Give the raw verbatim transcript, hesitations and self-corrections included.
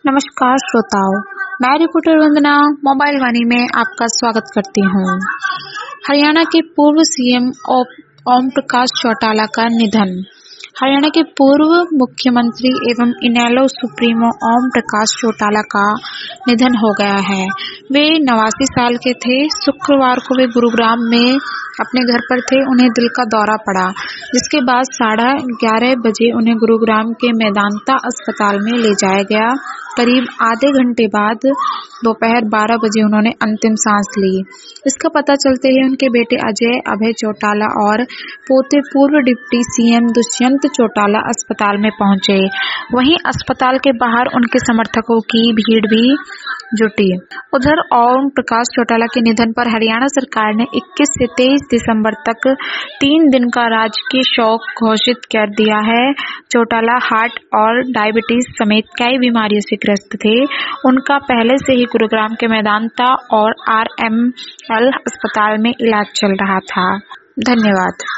नमस्कार श्रोताओं, मैं रिपोर्टर वंदना मोबाइल वाणी में आपका स्वागत करती हूँ। हरियाणा के पूर्व सीएम ओम प्रकाश चौटाला का निधन। हरियाणा के पूर्व मुख्यमंत्री एवं इनेलो सुप्रीमो ओम प्रकाश चौटाला का निधन हो गया है। वे नवासी साल के थे। शुक्रवार को वे गुरुग्राम में अपने घर पर थे। उन्हें दिल का दौरा पड़ा, जिसके बाद साढ़े ग्यारह बजे उन्हें गुरुग्राम के मेदांता अस्पताल में ले जाया गया। करीब आधे घंटे बाद दोपहर बारह बजे उन्होंने अंतिम सांस ली। इसका पता चलते ही उनके बेटे अजय अभय चौटाला और पोते पूर्व डिप्टी सीएम दुष्यंत चौटाला अस्पताल में पहुंचे। वहीं अस्पताल के बाहर उनके समर्थकों की भीड़ भी जुटी। उधर ओम प्रकाश चौटाला के निधन पर हरियाणा सरकार ने इक्कीस से तेईस दिसंबर तक तीन दिन का राजकीय शोक घोषित कर दिया है। चौटाला हार्ट और डायबिटीज समेत कई बीमारियों से ग्रस्त थे। उनका पहले से ही गुरुग्राम के मेदांता और आरएमएल अस्पताल में इलाज चल रहा था। धन्यवाद।